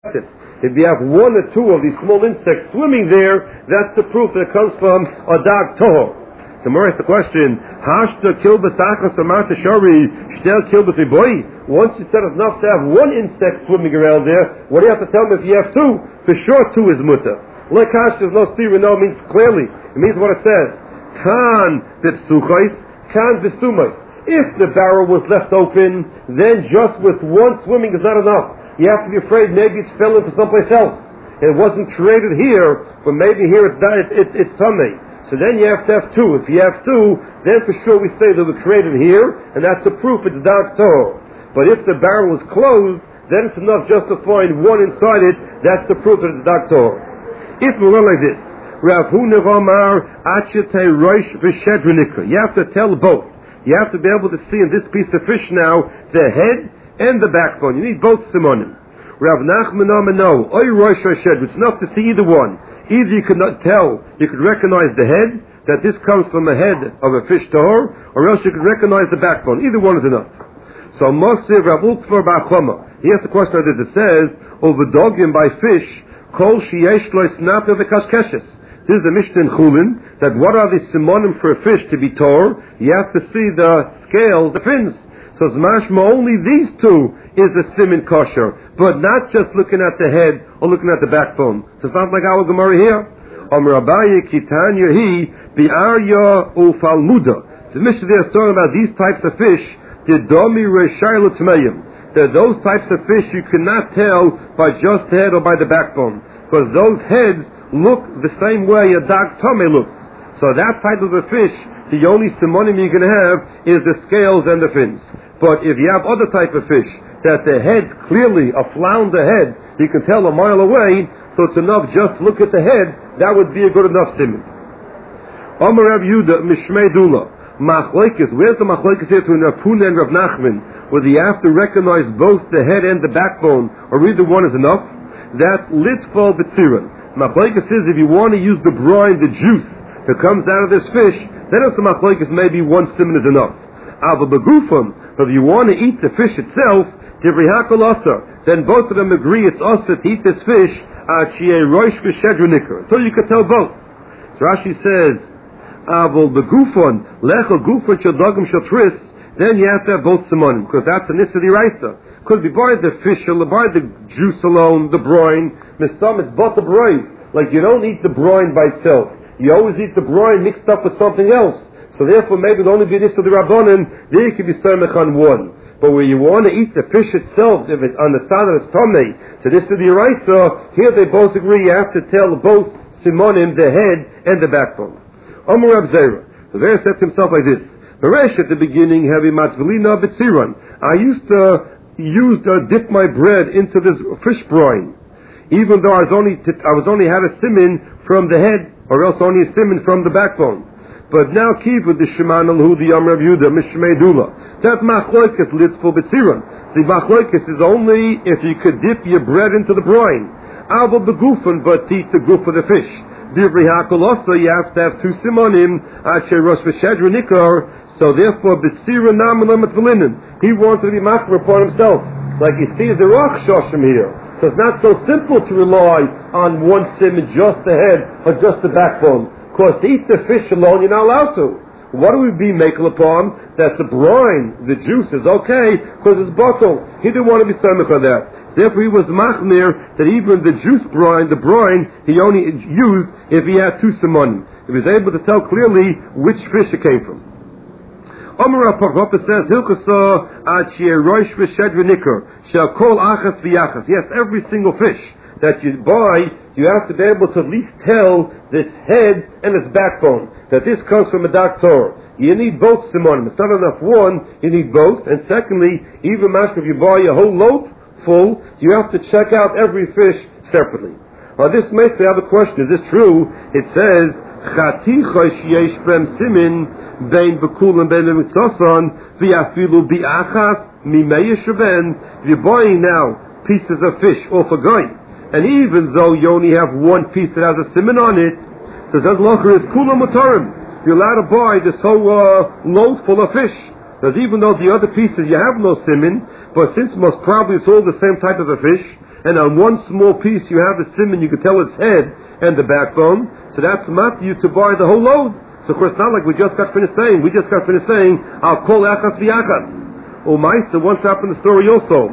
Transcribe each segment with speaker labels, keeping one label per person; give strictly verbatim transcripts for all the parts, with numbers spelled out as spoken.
Speaker 1: If you have one or two of these small insects swimming there, that's the proof that it comes from a dag toho. So more is the question, Hashta kilbas achas amata shari, shtel kilbas iboy. Once you said it's enough to have one insect swimming around there, what do you have to tell me if you have two? For sure two is mutter. Like Hashta, there's no stira, no, it means clearly. It means what it says. Kan v'psuchais, kan v'stumais. If the barrel was left open, then just with one swimming is not enough. You have to be afraid maybe it's fell into someplace else. It wasn't created here, but maybe here it's it's it's, it's tummy. So then you have to have two. If you have two, then for sure we say that it was created here, and that's a proof it's dag toho. But if the barrel was closed, then it's enough just to find one inside it. That's the proof that it's dag toho. If we learn like this, Rav Huna Omar Achete Roish V'Shedronika. You have to tell both. You have to be able to see in this piece of fish now the head and the backbone. You need both simonim. Rav Nachman Amano, Oy Rosh Hashed. It's enough to see either one. Either you could not tell, you could recognize the head, that this comes from the head of a fish tahor, or else you could recognize the backbone. Either one is enough. So Moshe Rav Ukvar Ba'achoma. He has a question that it says, over dogim by fish, Kol Sheyesh Lo Snapel V'Kashkeshes. This is a Mishnah in Chulin, that what are the simonim for a fish to be tor? You have to see the scales, the fins. So Zmashma, only these two is a simin kosher, but not just looking at the head or looking at the backbone. So it's not like our Gemara here. Amar Abaye Kitanya Hi Bi'arya Ufalmuda. The Mishnah there is talking about these types of fish, the Domi Reshayla Tmeim. That those types of fish you cannot tell by just the head or by the backbone. Because those heads look the same way a dag tome looks. So that type of a fish, the only simonim you can have is the scales and the fins. But if you have other type of fish, that the head's clearly a flounder head, you can tell a mile away, so it's enough just to look at the head, that would be a good enough simon. Amar Rav Yudah, Mishmei Dula. Machlekes, where's the machlekes here between Rav Huna and Rav Nachman, whether you have to recognize both the head and the backbone, or either one is enough? That's litfol b'tziron. Machlekes says if you want to use the brine, the juice that comes out of this fish, then it's a machlekes, maybe one simon is enough. Ava begufam, but if you want to eat the fish itself, divrei hakol asa, then both of them agree it's asa to eat this fish, achie roish v'shedronikar, until you can tell both. So Rashi says, Aval begufon, lechel gufon shadagim shatris, then you have to have both simonim, because that's an issa d'iraisa. Because we buy the fish, or buy the juice alone, the brine, mistam, it's but the brine. Like you don't eat the brine by itself. You always eat the brine mixed up with something else. So therefore maybe it'll only be this of the Rabbanan, there you can be samech on one. But where you want to eat the fish itself, if it's on the side of its tummy, so this is the Yeraisa, here they both agree you have to tell both simonim, the head and the backbone. Amar Rab Zera. So there said to himself like this, Beresh at the beginning, heavy matzvelina b'tziron. I used to use to dip my bread into this fish brine, even though I was only t- I was only had a simin from the head, or else only a simin from the backbone. But now keep with the Sheman al-Hu, the Yom Rav Yudah, Mishmei Dula. That machloikas litzful b'tziron. The machloikas is only if you could dip your bread into the brine. Aval begufan, but eat the goof of the fish. Divrei hakol also, you have to have two simonim, achei rosh v'shedronikar. So therefore, b'tziron naman lemat. He wanted to be makbar upon himself. Like you see the roch shoshim here. So it's not so simple to rely on one simon, just the head, or just the backbone. Because to eat the fish alone, you're not allowed to. What do we be making upon? That the brine, the juice is okay, because it's bottled. He didn't want to be samech on that. Therefore he was machmir, that even the juice brine, the brine, he only used if he had two simonim. If he was able to tell clearly which fish it came from. Amar Papa says, Hilkasa achie roish v'shedronikar shall call achas v'yachas. Yes, every single fish that you buy, you have to be able to at least tell its head and its backbone, that this comes from a doctor. You need both simonim. It's not enough one, you need both. And secondly, even master, if you buy a whole load full, you have to check out every fish separately. Now this makes me have a question, is this true? It says, Chaticha sheyesh bem simin bein bekulim bein mitzosan v'afilu bi'achas mimei sheben. You're buying now pieces of fish off a guy, and even though you only have one piece that has a simin on it, so that locher is kulam mutarim. You're allowed to buy this whole uh, load full of fish. Because even though the other pieces you have no simin, but since most probably it's all the same type of a fish, and on one small piece you have the siman, you can tell its head and the backbone, so that's mat you to buy the whole load. So of course not like we just got finished saying, we just got finished saying, I'll call achas v'achas. O Maisa once happened in the story also.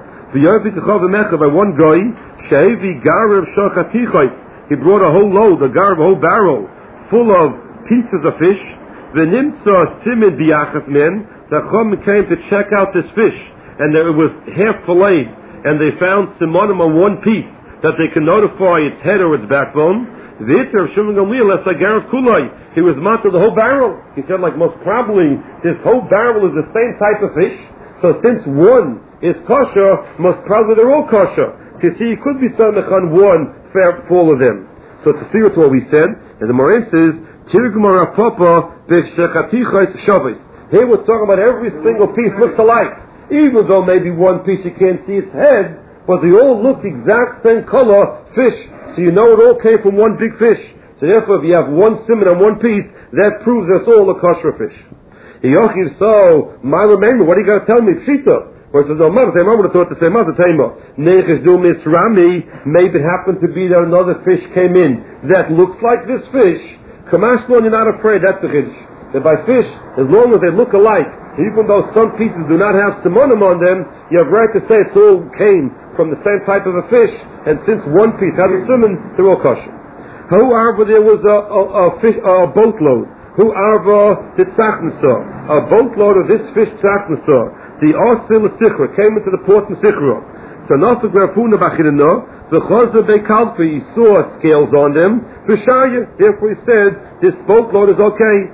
Speaker 1: By one guy, Shevi Garav Shachatichai, he brought a whole load, a gar, a whole barrel, full of pieces of fish. The Nimsa Simin Biachas men, the Chum came to check out this fish, and it was half filleted, and they found simonim on one piece, that they can notify its head or its backbone. V'iter of Shimon Gamliel, that's like Garav Kulai, he was matter the whole barrel. He said, like, most probably, this whole barrel is the same type of fish, so since one is kosher, most probably they're all kosher. So you see, it could be something on one fair for all of them. So to see what we said, and the Moran says, Tirgmar Papa B'Shechatichos Shabbos. Here we're talking about every single piece looks alike, even though maybe one piece you can't see its head, but they all look the exact same color fish. So you know it all came from one big fish. So therefore, if you have one simon on one piece, that proves it's all a kosher fish. Yochiv, so my remainder, what are you going to tell me? Pshita. Or it says, no, Mother Tema, I would have thought the same Mother Tema. Nechish do misrami, maybe it happened to be that another fish came in that looks like this fish. Kamashmon, you're not afraid, that's the chiddush. That by fish, as long as they look alike, even though some pieces do not have simonim on them, you have right to say it's all came from the same type of a fish, and since one piece has a simon, they're all kosher. However, there was a, a, a, fish, a boatload. Who arva did tzachnusa? A boatload of this fish tzachnusa. The Asil Sichra came into the port in Sichra. So Nafik Rafuna Bachidana, the Chazah Bekalfi, he saw scales on them. V'shaya, therefore he said, this boatload is okay.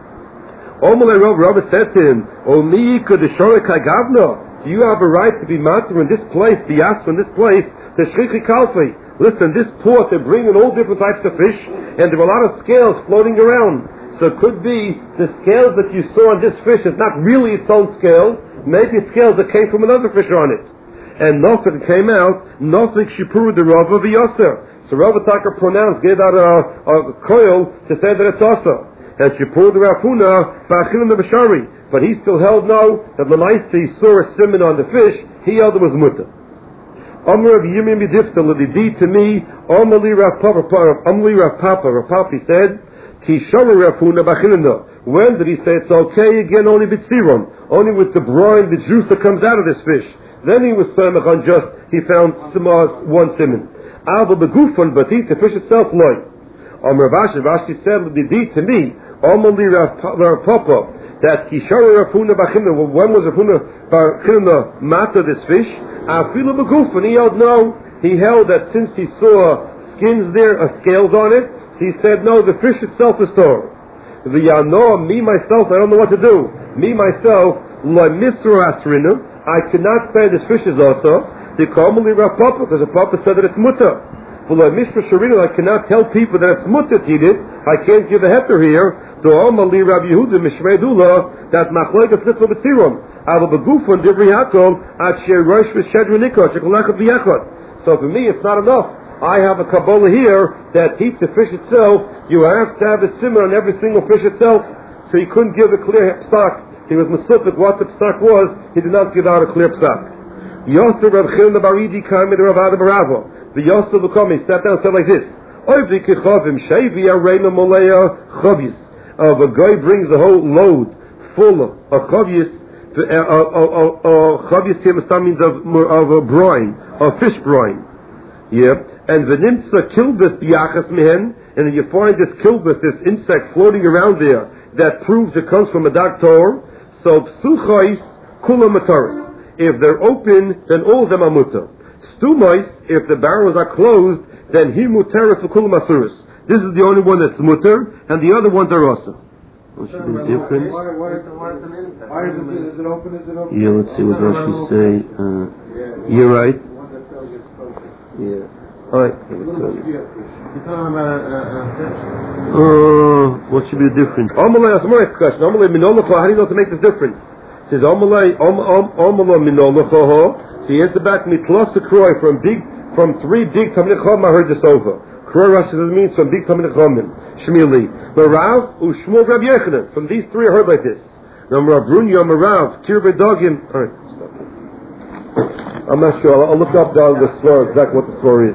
Speaker 1: Omalei Rav, Rav said to him, O Miyika the Shorekai Gavna, do you have a right to be master in this place, be asked in this place, the Shrichi Kalfi? Listen, this port, they're bringing all different types of fish, and there are a lot of scales floating around. So it could be the scales that you saw on this fish is not really its own scales, maybe it's scales that came from another fish on it. And Nofik came out, Nofik Shipur the Rav of Yosser. So Rav Taka pronounced, gave out a, a coil to say that it's Yosser. And Shipur the Rafuna, Bachilim the Bashari. But he still held no, that Lamaisi saw a simon on the fish, he held it was mutter. Amr of Yimim Yidifta, Lididi to me, Amali Rav Papa, Amali Rav Papa, Rav Papa said, Kishara Rafuna Bachilinda. When did he say it's okay again? Only with Siron, only with the brine, the juice that comes out of this fish. Then he was samach on just, he found one simon. Alba begufon, but eat the fish itself loy. Amr Rashi, Rashi said, Lididi to me, Amali Rav Papa, that Kishara Rafuna Bachilinda, when was Rafuna Bachilinda mata this fish? Afilu begufon, he held no, he held that since he saw skins there, uh, scales on it, he said, no, the fish itself is Torah. The Yanoah, me myself, I don't know what to do. Me myself, la misru asrinu, I cannot say this fish is also. The Kamali Rav Papa, because the Papa said that it's mutter. For la misru sharinu, I cannot tell people that it's mutter to eat it. I can't give a heter here. The Omali Rav Yehuda Mishmeidula, that machloikas nitla b'tzirum. Ava begufon divri hakol, at she rosh v'shedra nikot, shekolach b'yachot. So for me, it's not enough. I have a Kabbalah here that keeps the fish itself. You have to have a simmer on every single fish itself. So he couldn't give a clear psak. He was mesufik what the psak was. He did not give out a clear psak. Yosef Rav Chilna Baridi came to Rav Ada Baravo. The Yosef Lukami sat down and said like this. Oivdi kichavim shevi arena moleya chavis. Of a guy brings a whole load full of chavis. Chavis here means of, of a brine, of fish brine. Yeah. And the nimsa kilbus biachas mehen, and then you find this kilbus, this insect floating around there, that proves it comes from a doctor. So psuchais kula mataris. If they're open, then all of them are mutar. Stumais, if the barrels are closed, then he mutaris for kula masuris. This is the only one that's mutar, and the other ones are also. What should be the difference?
Speaker 2: Why, why, why is it, is it open? Is it open?
Speaker 1: Yeah, let's see what Rashi say. Uh, you're right. Yeah. Alright. Uh, what should be the difference? Amalei, that's my question. Amalei minolacha, how do you know to make this difference? It says Amalei, Amalei minolacha. So he answered back me, plus the kroy from big, from three big Talmidei Chacham. I heard this over. Kroy Rashi means from big Talmidei Chacham. Shmili, Marav, Ushmul Rab Yechanan. From these three I heard like this. Now Rav Brunya, Marav, Tir Bedagim. Alright, stop. I'm not sure. I'll, I'll look up down the story, exactly what the story is.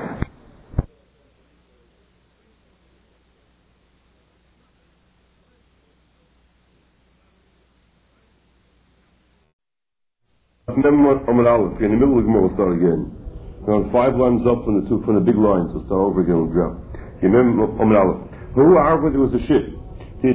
Speaker 1: Remember what Amar Aleph, in the middle of the Gemara, we'll start again. Around five lines up from the two, from the big lines, we'll start over again, we'll drop. You remember Amar Aleph. Who are there was a ship? The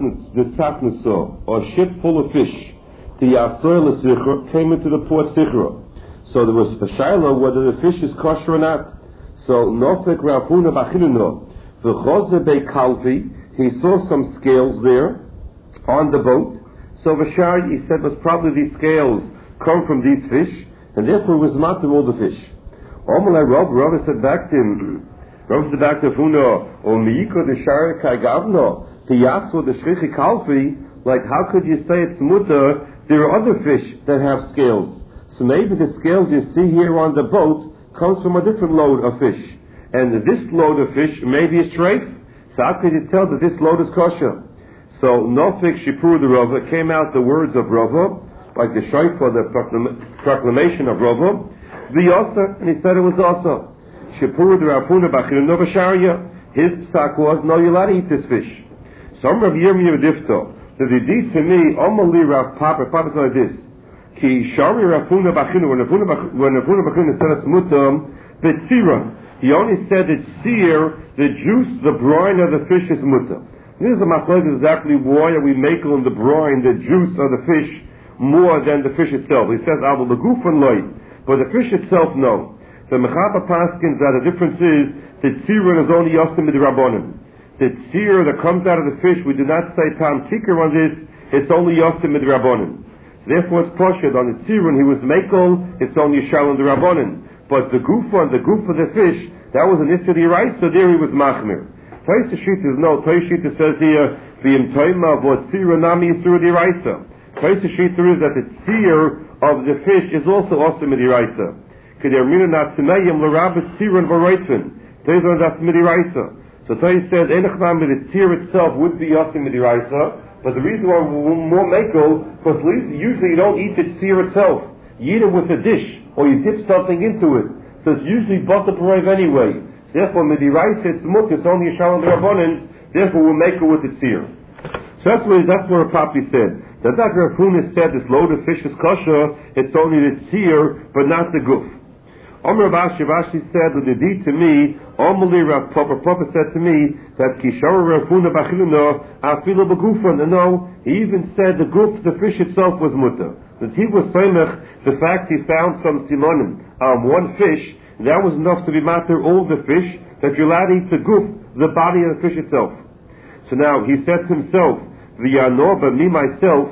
Speaker 1: Tzachna saw, a ship full of fish. The Yasoy L'Sichra came into the port Sichra. So there was a shaila whether the fish is kosher or not. So Nofek Rav Huna Bachinino, the Chose Bei Kalfi, he saw some scales there on the boat. So Vashar, he said, was probably these scales come from these fish, and therefore was matter all the fish. Omalai Rav, Rav said back to him, Rav said back to Huna, O Miiko the Shara Kai Gavno, the Yaso the Shrichi Kalfi, like how could you say it's mutter? There are other fish that have scales. So maybe the scales you see here on the boat comes from a different load of fish. And this load of fish may be a strafe. So how could you tell that this load is kosher? So Nofik Shipur the Rava came out the words of Rava, like the shayfa, the proclam- proclamation of Rava, the Yasa, and he said it was also. Shipur the Rapuna Bachir Nova Sharia, his psak was, no, you're allowed to eat this fish. Some Rav Yirmiyah Difto, that the deed to me, Omali Rav Papa, Papa's like this. Ki Shari Rafuna Bachinu, when Rafuna Bachinu said it's mutam, Betzira, he only said that seer, the juice, the brine of the fish is mutam. This is a machlok exactly why are we making the brine, the juice of the fish, more than the fish itself. He says, Abel the Gufan Light, but the fish itself, no. The Mechapa Paskins, that the difference is that seer is only Yosim Midrabanim. The seer that comes out of the fish, we do not say Tam Tikar on this, it's only Yosim Midrabanim. Therefore, it's poshed on the tzirun. He was mekel. It's only shal on the rabbanon. But the gufa, the goof of the fish, that was an issue the right. So there he was machmir. Taisa shita is no. Taisa shita says here v'im toima v'ot tzirun nami yisur the raisa. Taisa shita is that the tzir of the fish is also awesome the raisa. K'dermina natzimayim l'rabes tzirun v'roitzin. Taisa that's midi raisa. So Taisa says enachman the tzir itself would be awesome the raisa. But the reason why we're more makel, because usually you don't eat the tzir itself. You eat it with a dish, or you dip something into it. So it's usually butter pareve anyway. Therefore, midiraisa it's mut, it's only a shalom rabbanon. Therefore, we'll make it with the tzir. So that's what that's what Papi said. That Doctor Rafunis said this load of fish is kosher. It's only the tzir, but not the guf. Omer Rav Ashi said that the deed to me, Omali Rav Papa, Papa said to me that Kishara Rafuna Bachilino Afilo Begufan. And no, he even said the guf, the fish itself was mutter. That he was Saimach, the fact he found some simonim, um, one fish, that was enough to be matter all the fish, that you're allowed to eat the guf, the body of the fish itself. So now he said to himself, V'yanor, but me myself,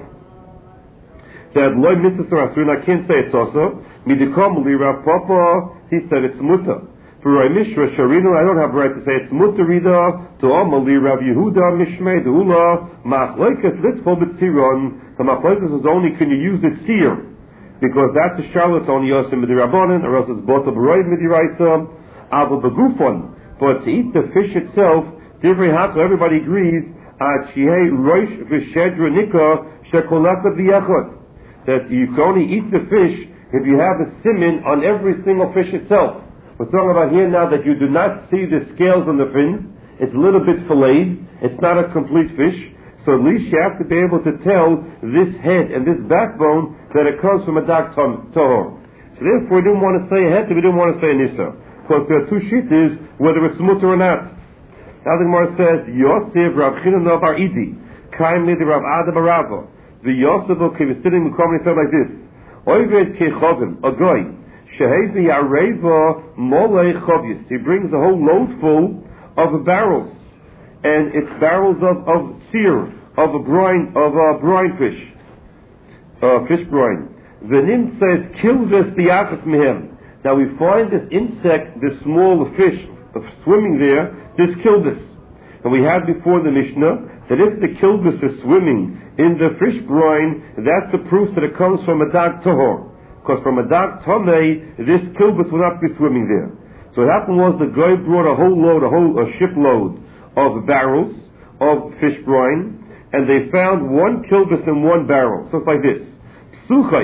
Speaker 1: that Loi Mitzvah Asun, I can't say it's also. Midikom li Rav Papa, he said it's mutter. For Rai Mishra Sharino, I don't have a right to say it's mutter either. To Omali Rav Yehuda Mishmei Deula Machlekes Litzvol B'tziron. The Machlekes is only can you use the tzir, because that's a charlotte only Yosim Midirabbanan, or else it's Bota B'roid Midiraisa, Ava Begufon. But to eat the fish itself, Divrei Hakla, everybody agrees. Ad Shihei Roish V'Shedra Nika Shekolaka V'Yechot. That you can only eat the fish if you have a simin on every single fish itself. We're talking about here now that you do not see the scales on the fins. It's a little bit filleted. It's not a complete fish. So at least you have to be able to tell this head and this backbone that it comes from a dark tohor. So therefore we didn't want to say a head, we didn't want to say an issa. Because there are two shittas, whether it's mutter or not. Now the Gemara says, Yosef Rav Chinana Bar Idi, Kaim Nidi Rav Ada Barava. The Yosef came sitting in the company said like this: Oived kechovim, a guy, shehevi areva molei chovyis. He brings a whole load full of barrels, and it's barrels of of seer, of a brine, of a brine fish, uh, fish brine. The nim says, "Kill this biachas mehem." Now we find this insect, this small fish swimming there. This kilbis, and we had before the Mishnah that if the kilbis is swimming in the fish brine, that's the proof that it comes from a dag tahor. Because from a dag tamei, this kilbis will not be swimming there. So what happened was the guy brought a whole load, a whole a shipload of barrels of fish brine, and they found one kilbis in one barrel. So it's like this. Psuchais,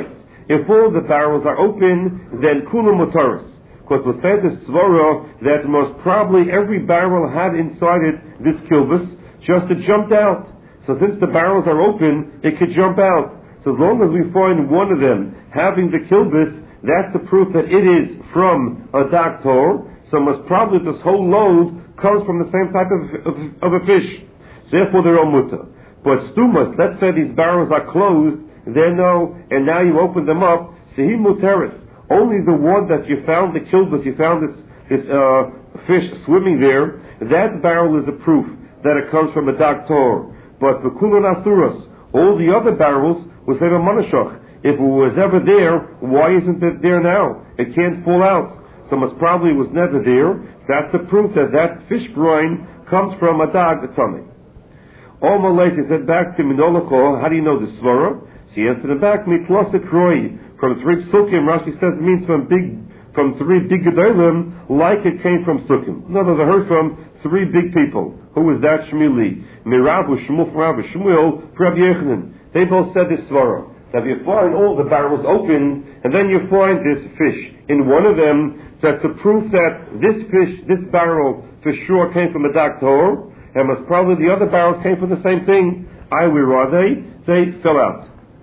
Speaker 1: If all the barrels are open, then kula mutaris. Because we said the svara that most probably every barrel had inside it this kilbus, just it jumped out. So since the barrels are open, it could jump out. So as long as we find one of them having the kilbus, that's the proof that it is from a doctor. So most probably this whole load comes from the same type of, of, of a fish. Therefore they're all mutter. But stumas, let's say these barrels are closed, they're no, and now you open them up, sehi muteris. Only the one that you found the kilbus, you found this, this uh, fish swimming there, that barrel is a proof that it comes from a doctor. But the kulon asuras, all the other barrels was ever monashach. If it was ever there, why isn't it there now? It can't fall out. So most probably it was never there. That's the proof that that fish brine comes from a dog tummy. All Malay said back to Minolako, how do you know the svara? She answered him back, Mitlosik Roy, from three psukim. Rashi says it means from big, from three big gedolim, like it came from psukim. In other words, I heard from three big people. Who was that? Shmili, Mirav, Shmuel, Rav, Shmuel, Rabbi Yechanan. They both said this svara. Now if you find all the barrels open, and then you find this fish in one of them, that's a proof that this fish, this barrel, for sure came from a doctor, and most probably the other barrels came from the same thing. I, where are they? They fell out.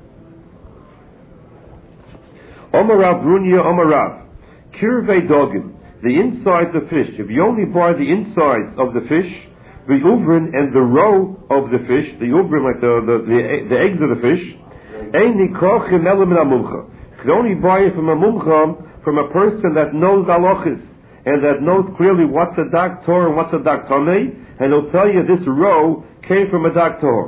Speaker 1: Omarav Brunya Omarav. Kirvei Dogim. The insides of fish. If you only buy the insides of the fish, the uvrin and the roe of the fish, the uvrin, like the, the, the, the eggs of the fish, you can only buy it from a mumcha, from a person that knows halachis, and that knows clearly what's a doctor and what's a doctone, and he'll tell you this roe came from a doctor.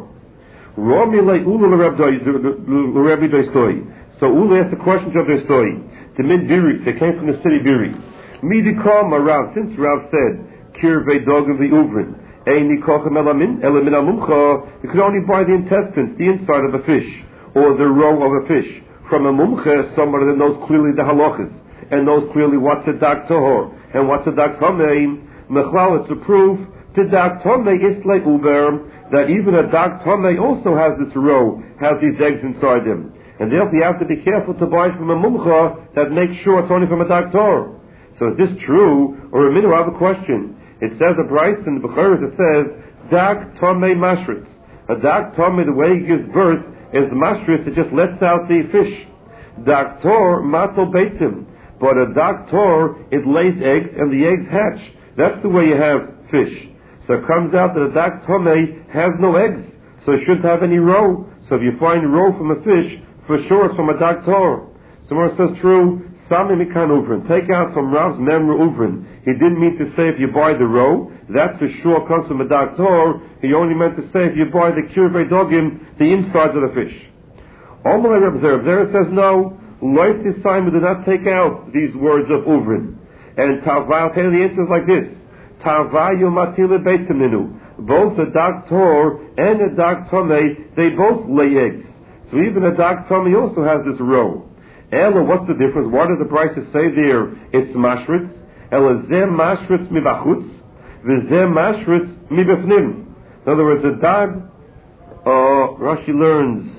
Speaker 1: So Ula asked the questions of their story. The mid Biri, they came from the city Biri. Midikam Rav, since Rav said, Kirvei Dogim the Uvrin, Eini Kochem Elamin, Elamin Amumcha, you could only buy the intestines, the inside of a fish, or the roe of a fish. From a mumcha, somebody that knows clearly the halachas, and knows clearly what's a dak tahor, and what's a dak tamei. Mechlal, it's a proof, to dak tamei isle uber, that even a dak tamei also has this roe, has these eggs inside him. And therefore you have to be careful to buy from a mumcha that makes sure it's only from a doctor. So is this true? Or a minute, I have a question. It says a Bryce in the Bukhari, it says, dak tamei mashritz. A dak tamei, the way he gives birth, is mashritz, it just lets out the fish. Doctor mato beitzim. But a doctor, it lays eggs and the eggs hatch. That's the way you have fish. So it comes out that a dak tamei has no eggs. So it shouldn't have any roe. So if you find roe from a fish, for sure it's from a doctor. Somewhere it says true, Sami Mikan Uvrin. Take out from Rav's Memra Uvrin. He didn't mean to say if you buy the roe, that for sure comes from a doctor. He only meant to say if you buy the Kirvei Dogim, the insides of the fish. Omalai Reb there it says no, Lois Simon did not take out these words of Uvrin. And Tavai, okay, the answer is like this. Tavayu Matila Beitziminu. Both a doctor and a doctome, they both lay eggs. So even a doctome also has this roe. Ella, what's the difference? What does the prices say there? It's mashritz. Ella zeh mashritz mi bachutz, v'zeh mashritz mi befnim. In other words, a dog, uh, Rashi learns,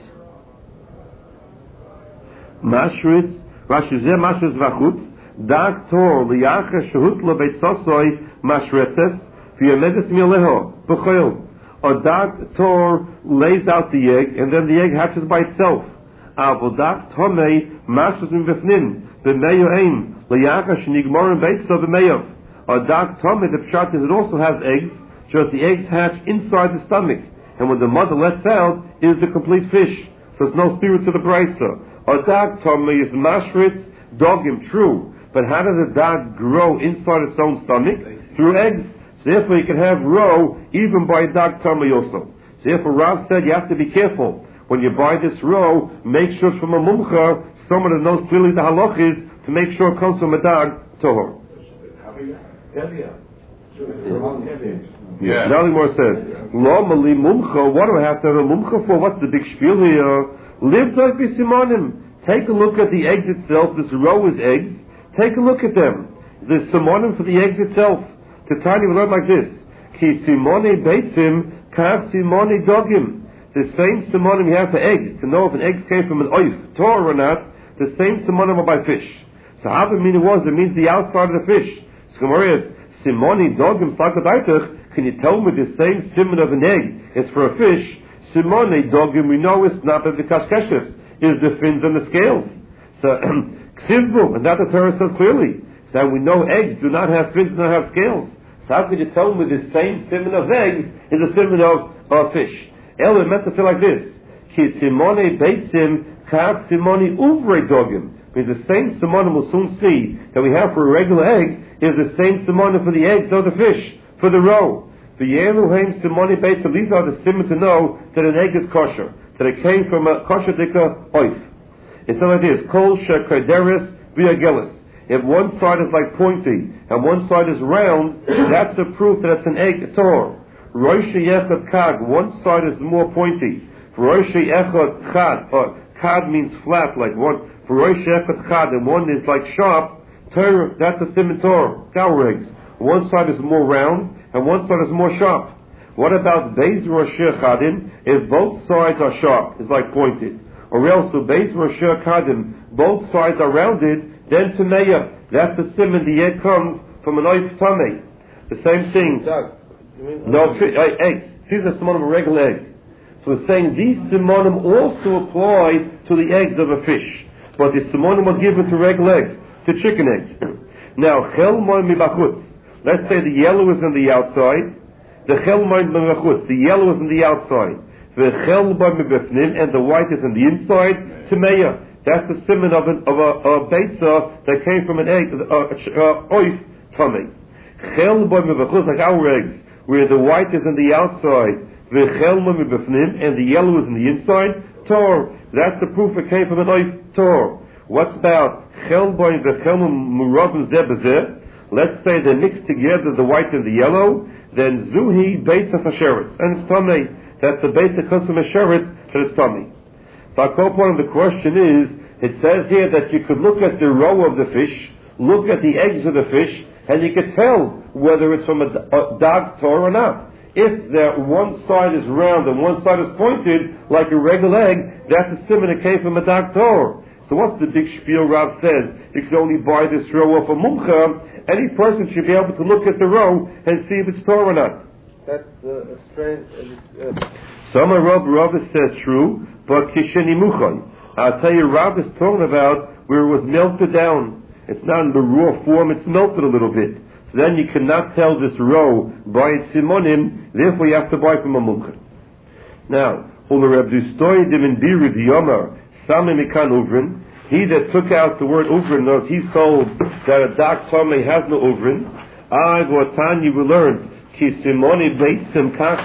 Speaker 1: mashritz, Rashi zeh mashritz v'achutz, doctor liyacha shehut lo beitzosoi mashritzes, v'yamedes mi aleho, b'choil. A doctor lays out the egg, and then the egg hatches by itself. Avodak tomei mashus min befnim b'meyo ein liyacha shenigmorim beitzo b'meyo. A dak tomei, the pshat is it also has eggs, just the eggs hatch inside the stomach, and when the mother lets out, it is the complete fish. So it's no spirit to the brisa. A dak tomei is mashritz dogim, true, but how does a dog grow inside its own stomach? Through eggs. So therefore you can have roe even by a dak tomei also. So therefore Rav said you have to be careful. When you buy this roe, make sure it's from a mumcha, someone that knows clearly the halachis, to make sure it comes from a dog tohor. Yeah. Now the more says, Lo mali mumcha, what do I have to have a mumcha for? What's the big spiel here? Live like bisimonim. Take a look at the eggs itself. This roe is eggs. Take a look at them. There's simonim for the eggs itself. To tell you, we learn like this. Ki simone beitzim, kav simone dogim. The same simonim you have for eggs, to know if an egg came from an oif, Torah or not, the same simonim are by fish. So how the meaning was, it means the outside of the fish. So Gemara is, simoni dogim sakadaitach, can you tell me the same simon of an egg is for a fish? Simone dogim, we know it's not the kashkeshes, is the fins and the scales. So, ksivbu, and that the Torah says clearly, that we know eggs do not have fins, do not have scales. So how can you tell me the same simon of eggs is the simon of, of fish? Elo, it meant to say like this, ki simone beitzim, kav simone uvre dogim. Means the same simonim we'll soon see that we have for a regular egg is the same simonim for the eggs of the fish, for the roe. The Yeluhaim Simoni Beitzim, these are the simon to know that an egg is kosher, that it came from a kosher dika oif. It's not like this, kol shekarderis v'agelis. If one side is like pointy and one side is round, that's a proof that it's an egg tor. Roishi echad kag, one side is more pointy. Roishi echad chad, or kad means flat, like one. For Roishi echad chad, and one is like sharp, tor, that's a simon tor, gower eggs. One side is more round, and one side is more sharp. What about Beis Roshir Chadim? If both sides are sharp, it's like pointed. Or else, to Beis Roshir Chadim, both sides are rounded, then Tameya. That's the simon, the egg comes from an oif tamei. The same thing.
Speaker 2: Doug,
Speaker 1: no, fi- uh, eggs. These are simonim of regular eggs. So it's saying these simonim also apply to the eggs of a fish. But the simonim are given to regular eggs, to chicken eggs. Now, Chel Moy Mibachutz. Let's say the yellow is on the outside, the chelmoin b'mechutz, the yellow is on the outside, the chelmoin b'bifnim, and the white is on the inside, timeya. That's the simon of, an, of a, a beitza that came from an egg, uh, oif, tummy. Chelmoin b'mechutz, like our eggs, where the white is on the outside, the chelmoin b'bifnim, and the yellow is on the inside, tor. That's the proof it came from an oif, tor. What's about chelmoin v'chelmoin muravim zeh. Let's say they mix together the white and the yellow, then zuhi beitza hasheretz, and it's tummy. That's the beitza comes from hasheretz, that it's tummy. So one of the question is, it says here that you could look at the roe of the fish, look at the eggs of the fish, and you could tell whether it's from a, a dog tor or not. If the one side is round and one side is pointed, like a regular egg, that's a simon that came from a dog tor. So what's the big spiel Rav says? You can only buy this row off a mumcha. Any person should be able to look at the row and see if it's Torah or not.
Speaker 2: That's uh, a strange. Uh,
Speaker 1: Some of Rav Rav says true, but kisheni muchay. I'll tell you, Rav is talking about where it was melted down. It's not in the raw form; it's melted a little bit. So then you cannot tell this row by its simonim. Therefore, you have to buy from a mumcha. Now, ul Reb Dustoy dimin biri v'yomer samim ikan uvrin. He that took out the word uvrin knows he's told that a dak tomei has no uvrin. I, Votani, we learned ki simoni beitzim kach